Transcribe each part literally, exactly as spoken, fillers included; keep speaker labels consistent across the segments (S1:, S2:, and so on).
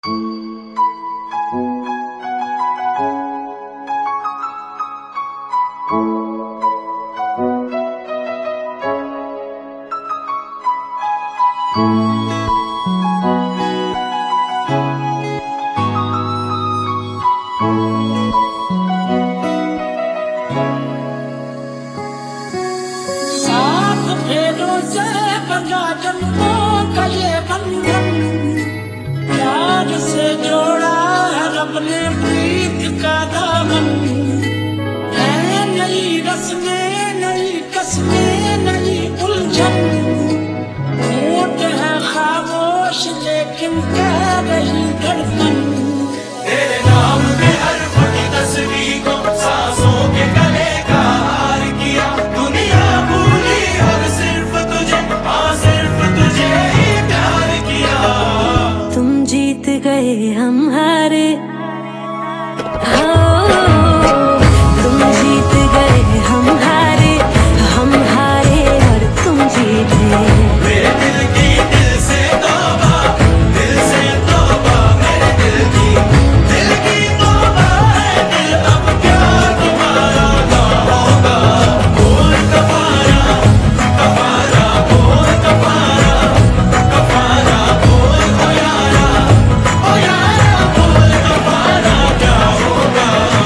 S1: सात फेरों से बंधा जन्मों का ये बंधन, प्यार से जोड़ा है रब ने प्रीत का दामन। है नई रस्में, नई कस्में, नई उलझन, होठ है खामोश लेकिन कह रही धड़कन।
S2: तेरे नाम पे हर फटी तस्वीर को सांसों के गले का हार किया। दुनिया भूली और सिर्फ तुझे, हाँ सिर्फ तुझे ही प्यार किया।
S3: तुम जीत गए हम हारे, हो तुम जीत गए हम हारे, हम हारे और तुम जीते।
S2: मेरे दिल की दिल से तौबा, दिल से तौबा, मेरे दिल की दिल की तौबा है। दिल अब क्या तुम्हारा ना होगा। बोल कफारा, कफारा बोल कफारा, कफारा बोल ओ यारा, ओ यारा बोल कफारा क्या होगा।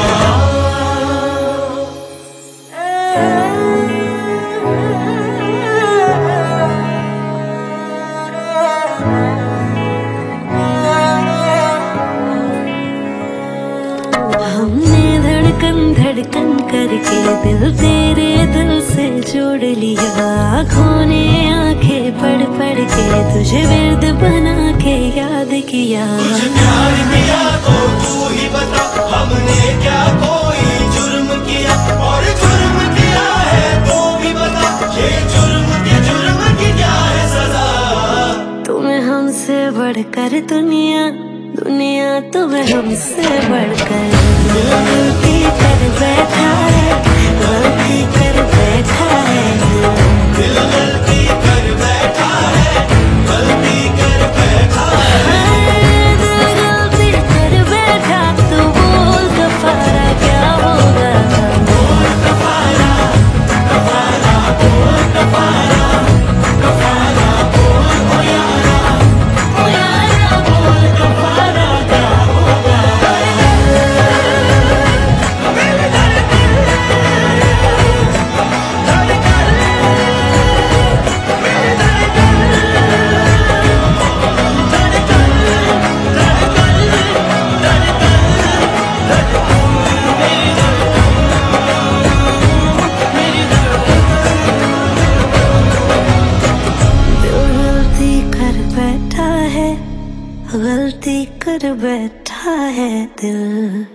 S3: हमने धड़कन धड़कन करके दिल तेरे दिल से जोड़ लिया। आँखों ने आंखें पढ़ पढ़ के तुझे विर्द बना के याद किया।
S2: तुझे प्यार किया तो तू ही बता, हमने क्या कोई जुर्म किया। और जुर्म किया है तो भी बता, ये जुर्म के जुर्म की क्या है सजा।
S3: तुम्हें हमसे बढ़कर दुनिया, दुनिया तुम्हें हमसे बढ़कर। गलती कर बैठा है, गलती कर बैठा है।
S2: दिल गलती कर बैठा है, गलती कर बैठा है।
S3: दिल गलती कर बैठा, तो बोल कफारा क्या होगा।
S2: बोल कफारा, कफारा बोल कफारा, कफारा बोल ओ यारा, ओ यारा बोल कफारा क्या होगा। मेरे दर्द
S3: गलती कर बैठा है दिल।